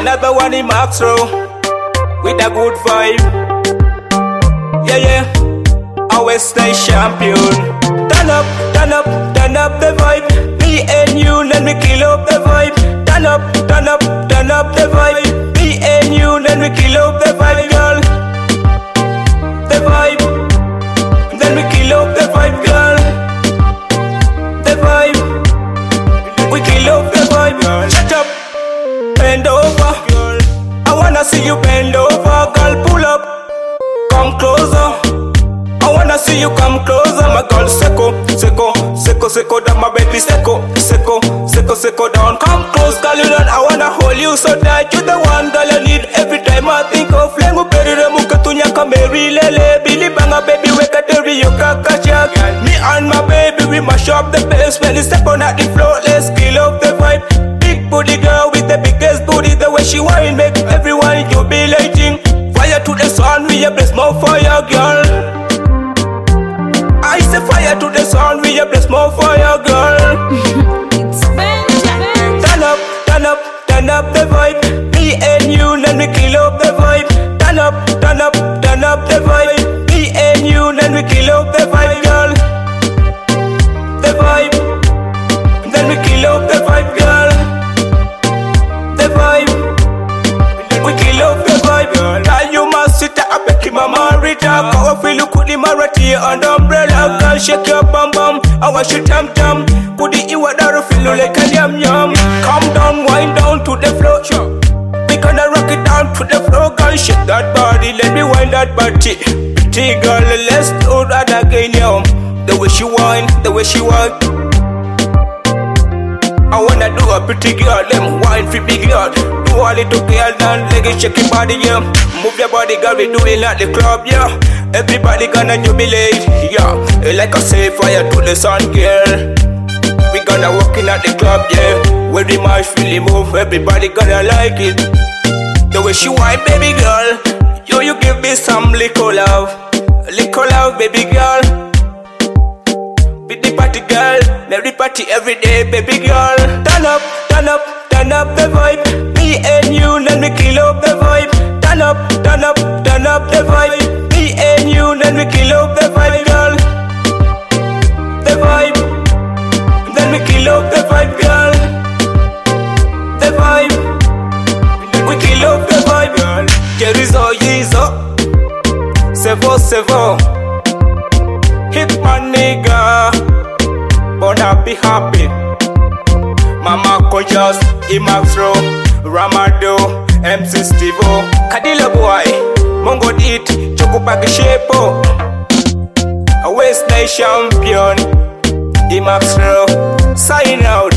Another one in Maxro with a good vibe. Yeah, yeah, always stay champion. Turn up, turn up, turn up the vibe. Me and you, let me kill up the vibe. Turn up, turn up, turn up the vibe. Me and you, let me kill up the vibe, girl. The vibe, let me kill up the vibe, girl. The vibe, we kill up the vibe, girl. Shut up, bend over, girl. I wanna see you bend over, girl. Pull up, come closer. I wanna see you come closer, my girl. Seko, seko, seko, seko, that my baby. Seko, seko, seko, seko, down. Come close, girl, you know I wanna hold you so tight. You're the one, girl, I need every time I think of. Lengu peri remuka tunya kameri lele. Billy banga baby, wake up the Rio Kakashak. Me and my baby, we mash up the place. When you step on at the floor, let's kill up the vibe. Big booty girl with the biggest booty, the way she whine make everyone jubilating. Fire to the sun, we a bless more fire, girl. I say fire to the sun, we a bless more fire, girl. It's Benjamin. Turn up, turn up, turn up the vibe. Me and you, let me kill up the vibe. Turn up, turn up, turn up the vibe. Me and you, let me kill up the vibe, girl. The vibe, let me kill up the vibe, girl. The vibe, we kill up the vibe, girl. Now you must sit up, Becky Mama Rita. Go feel you could marati on the umbrella. Girl, shake your bum bum, I want you tam tam. Could you what I feel like a yum yum? Come down, wind down to the floor. We gonna rock it down to the floor, girl. Shake that body, let me wind that body. Pretty girl, let's do that again, yo. The way she whine, the way she walk. I wanna do a pretty girl, them wine for big girl. Do a little girl, down, leg it, shake your body, yeah. Move your body, girl, we do it at the club, yeah. Everybody gonna jubilate, yeah. Like I say, fire to the sun, girl. We gonna walk in at the club, yeah. Where the march really move, everybody gonna like it. The way she whine, baby girl. Yo, you give me some little love, baby girl. With the party girl, every party every day, baby girl. Turn up, turn up, turn up the vibe. Me and you, let me kill up the vibe. Turn up, turn up, turn up the vibe. Me and you, let me kill up the vibe, girl. The vibe, let me kill up the vibe, girl. The vibe, we kill up the vibe, girl. Jerizo, Yizo, Sevo, Sevo. Hit my nigga, wanna be happy. Mama conscious, Imaxro, Ramado, MC Stevo, Kadila boy, Mongo Dit, Chokupaki Shepo. A West Night champion, Imaxro, sign out.